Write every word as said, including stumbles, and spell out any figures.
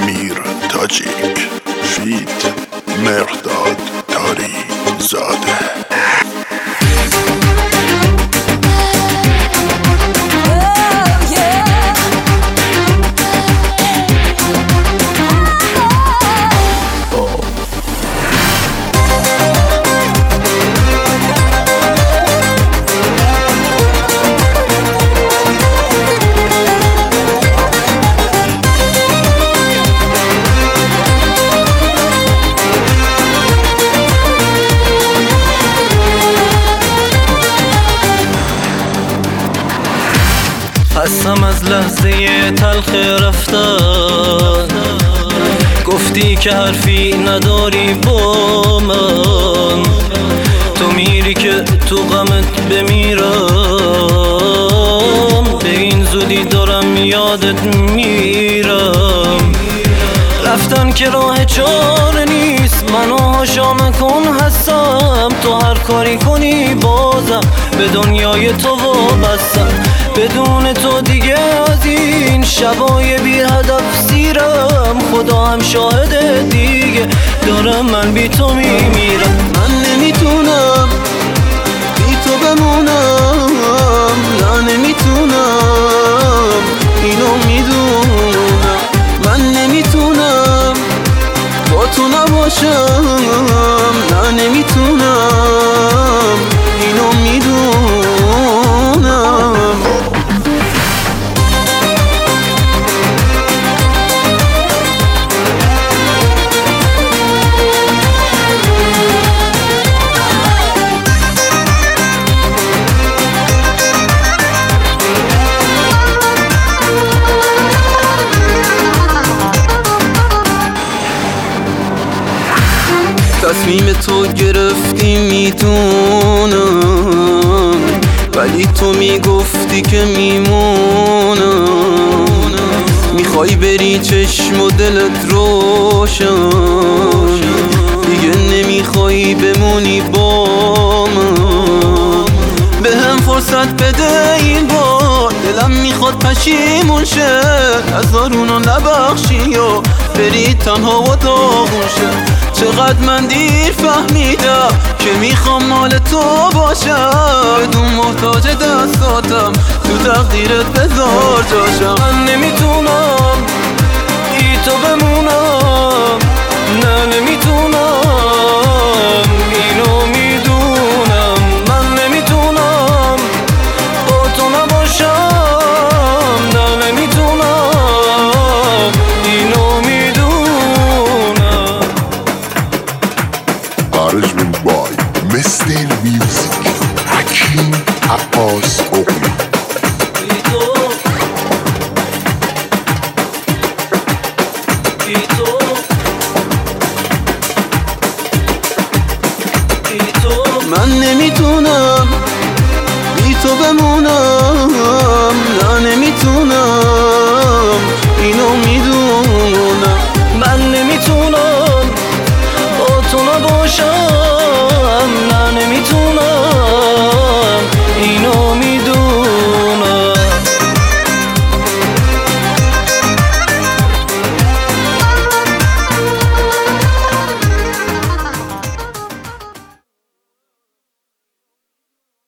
امیر تاجیک فیت مرداد تاری زاده. خستم از لحظه تلخ رفتن، گفتی که حرفی نداری با من، تو میری که تو غمت بمیرم، به این زودی دارم یادت میرم. رفتن که راه چاره نیست، منو هاشا مکن هستم، تو هر کاری کنی بازم به دنیای تو وابستم. بدون تو دیگه از این شبای بی هدف سیرم، خدا هم شاهده دیگه دارم من بی تو میمیرم. من نمیتونم بی تو بمونم، نه نمیتونم اینو میدونم. من نمیتونم با تو نباشم، نه نمیتونم اینو میدونم. تصمیم تو گرفتی میتونم، ولی تو میگفتی که میمونم. میخوای بری چشم و دلت روشن، دیگه نمیخوای بمونی با من. به هم فرصت بده این بار، دلم میخواد پشیمون شه، هزارونو نبخشی و بری تنها و داغون شه. چقدر من دیر فهمیدم که میخوام مال تو باشم، بدون محتاج دستاتم تو تقدیرت بذار جاشم. من نمیتونم بی تو بمونم، نه نمیتونم اینو میدونم. من نمیتونم با تو نباشم، نه نمیتونم اینو میدونم. Arrangement by Mister Music حکیم عباس اغلی. من نمیتونم بی تو بمونم،